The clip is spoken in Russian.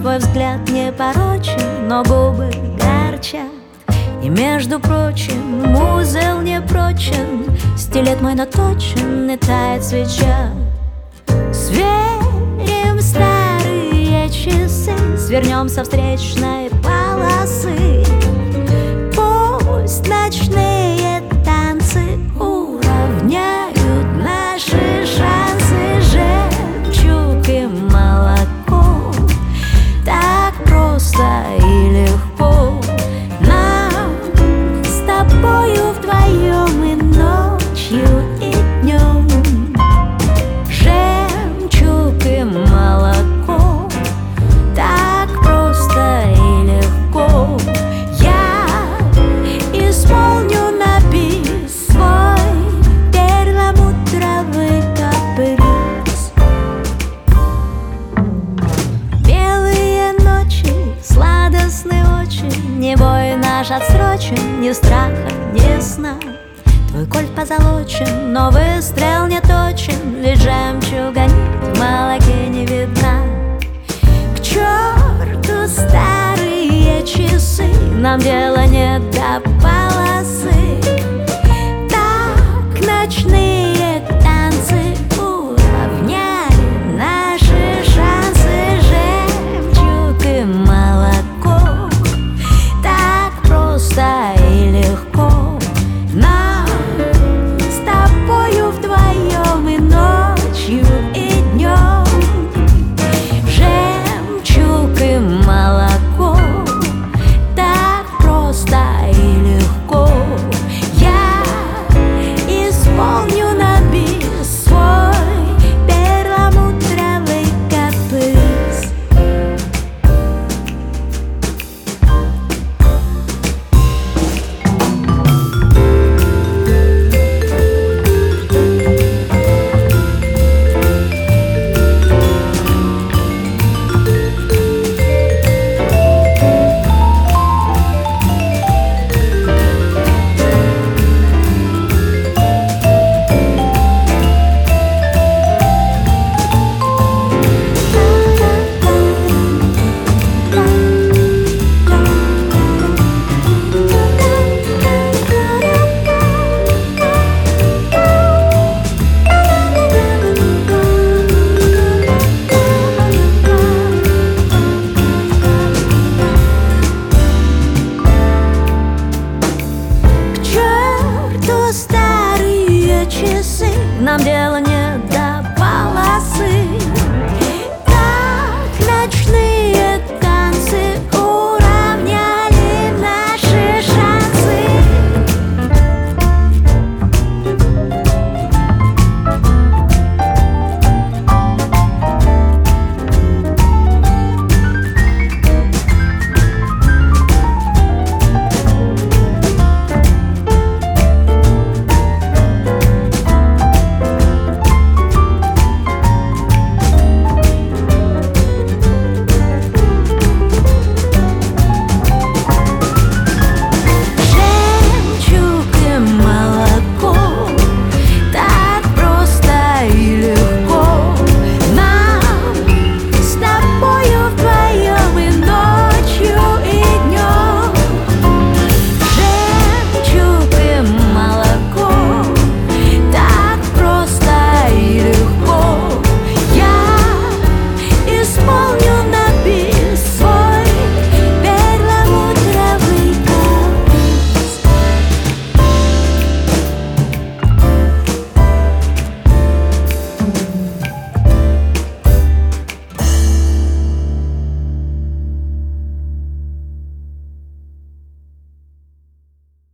Твой взгляд не порочен, но губы горчат. И, между прочим, узел не прочен, стилет мой наточен, и тает свеча. Сверим старые часы, свернем со встречной полосы. Пусть ночные танцы уравняют наши шансы. Жемчуг и молоко, так просто и легко нам с тобою вдвоем и ночью, и днем. Жемчуг и молоко, так просто и легко. Я исполню на бис свой перламутровый каприз. Белые ночи, сладостны очень, не бой наш отсрочен, ни страха, ни сна. Твой кольт позолочен, но выстрел не точен, ведь жемчуга